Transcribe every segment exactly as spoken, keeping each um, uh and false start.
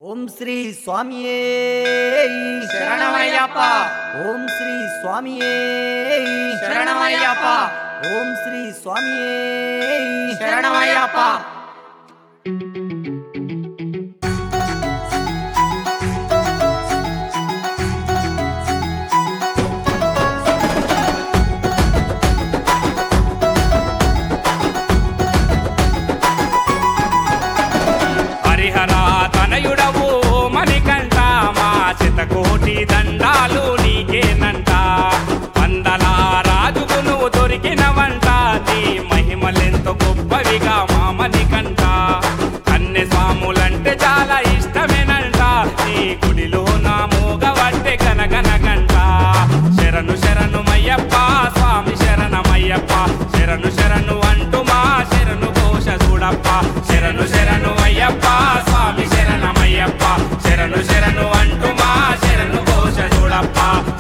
ఓం శ్రీ స్వామియే శరణమయ్యప్ప ఓం శ్రీ స్వామియే శరణమయ్యప్ప ఓం శ్రీ స్వామియే శరణమయ్యప్ప హరిహర తనయుడవు మణికంఠ మా చితకోటి దండాలు నీకేనంట వందల రాజుకు నువ్వు దొరికినవంట నీ మహిమలెంతో గొప్పవిగా మా మణికంఠ కన్నె స్వాములంటే చాలా ఇష్టమేనంట నీ గుడిలో నా మూగవట్టే గనగనగంట శరణు శరణు మయ్యప్ప స్వామి శరణమయ్యప్ప శరణు శరణు అంటూ మా శరణు ఘోష చూడప్ప శరణు శరణు అయ్యప్ప స్వామి శరణమయ్యప్ప శరణు శరణు అంటూ మా శరణు ఘోష చూడప్ప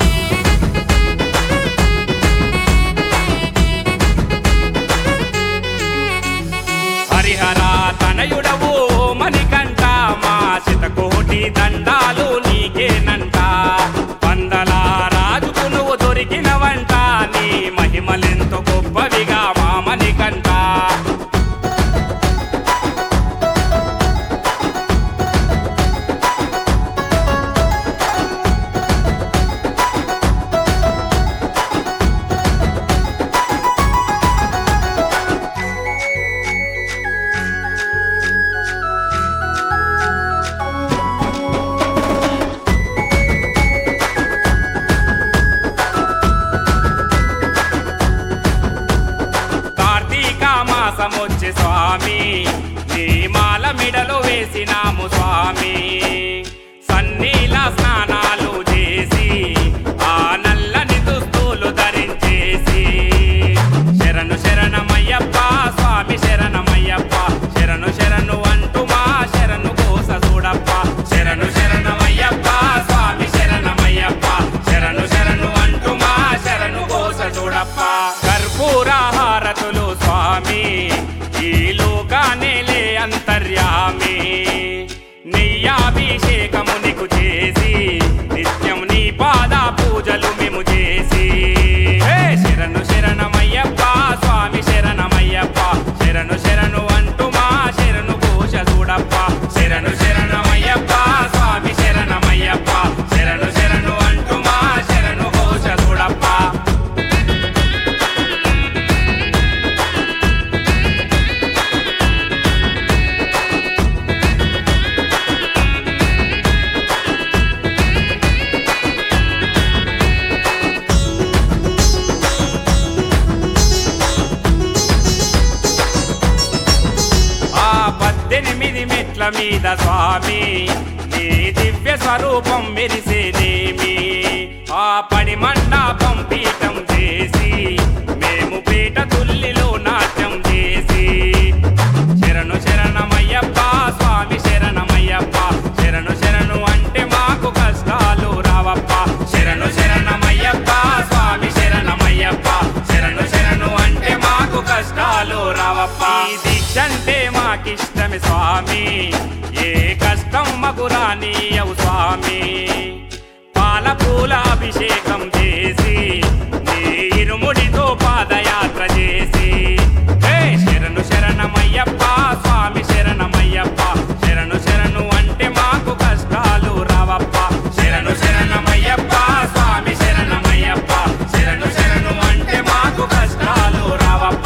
హరిహర తనయుడవు మణికంఠ మా చితకోటి దండాలు నీకేనంట వందల రాజుకు నువ్వు దొరికినవంట నీ మహిమలెంతో గొప్పవిగా మా మణికంఠ కార్తీక మాసమొచ్చే స్వామి నీ మాల మిడలో వేసినాము స్వామి సన్నీల స్నానాలు చేసి ఆ నల్లని దుస్తులు ధరించేసి శరణు శరణమయ్యప్ప స్వామి శరణమయ్యప్ప శరణు శరణు అంటూ మా శరణు కోస చూడప్ప శరణు శరణమయ్యప్ప స్వామి శరణమయ్యప్ప శరణు శరణు అంటూ మా శరణు కోస చూడప్ప కర్పూర హారతులు స్వామి ఈ లోకానేలే అంతర్యామి నెయ్యాభిషేకము నీకు చేసి నిత్యం నీ పాద పూజలు మేము చేసి హే శరణు శరణమయ్యప్ప స్వామి శరణమయ్యప్ప శరణు శరణు అంటూ మా శరణు ఘోష చూడప్ప శరణు శరణమయ్యప్ప స్వామి శరణమయ్యప్ప శరణు శరణు అంటూ మా శరణు ఘోష చూడప్ప ఆ పద్దెనిమిది మెట్ల మీద స్వామి నీ దివ్య స్వరూపం మెరిసేదేమి ఆ పడి మండపం పీఠం చేసి మేము పీట తుల్లిలో నాట్యం చేసి శరణు శరణమయ్యప్ప స్వామి శరణమయ్యప్ప శరణు శరణు అంటే మాకు కష్టాలు రావప్ప శరణు శరణమయ్యప్ప స్వామి శరణమయ్యప్ప శరణు శరణు అంటే మాకు కష్టాలు రావప్ప ఈ దీక్షంటే మాకిష్టమే స్వామి ఏ కష్టం మగు రానీయవు స్వామి పాల పూల అభిషేకం చేసి నీ ఇరుముడితో పాదయాత్ర చేసి హే శరణు శరణమయ్యప్ప స్వామి శరణమయ్యప్ప శరణు శరణు అంటే మాకు కష్టాలు రావప్ప శరణు శరణమయ్యప్ప స్వామి శరణమయ్యప్ప శరణు శరణు అంటే మాకు కష్టాలు రావప్ప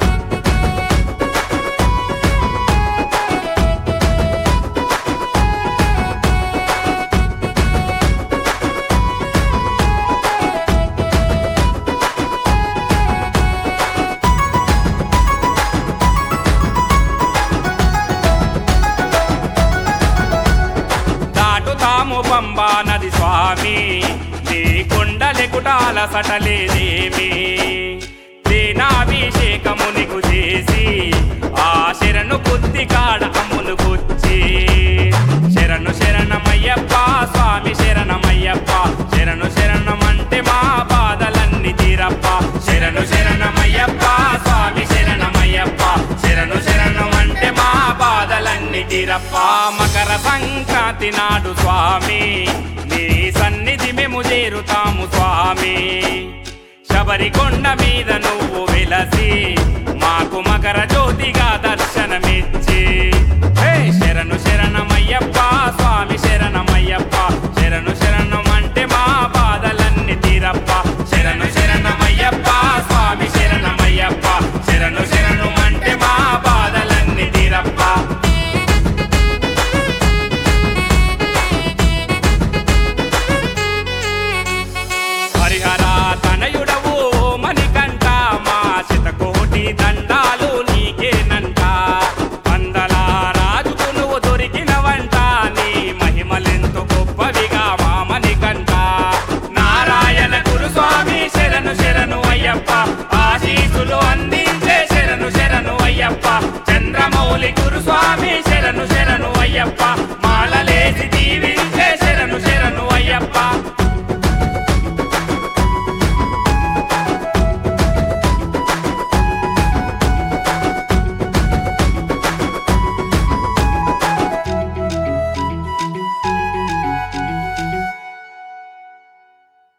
దాటుతాము పంబా నది స్వామి నీ కొండలెకుటాల సటలేదేమి దీనాభిషేకము నీకు చేసి ఆ శరణు బుద్ధి కాడ అమ్మును గుచ్చి శరణు శరణమయ్యప్ప స్వామి శరణమయ్యప్ప శరణు శరణమంటే మా బాధలన్నీ తీరప్ప శరణు శరణమయ్యప్ప స్వామి శరణమయ్యప్ప శరణు శరణమంటే మా బాధలన్నీ తీరప్ప వీరప్ప మకర సంక్రాంతి నాడు స్వామి నీ సన్నిధి మేము చేరుతాము స్వామి శబరికొండ మీద నువ్వు వెలసి మాకు మకర జ్యోతిగా దర్శనమిచ్చి హే శరణు శరణమయ్యప్ప స్వామి శరణమయ్యప్ప శరణు శరణం అంటే మా బాధలన్నీ తీరప్ప శరణు శరణమయ్యప్ప స్వామి శరణమయ్యప్ప శరణు శరణు అంటే మా బాధలన్నీ తీరప్ప హరిహర తనయుడవు మణికంఠ మా శతకోటి దండాలు నీకేనంట వందల రాజుకు నువ్వు దొరికినవంట నీ మహిమలెంతో గొప్పవిగా మా మణికంఠ నారాయణ గురుస్వామి శరణు శరణు అయ్యప్ప ఆశీసులు అందించే శరణు శరణు అయ్యప్ప చంద్రమౌళి గురుస్వామి శరణు శరణు అయ్యప్ప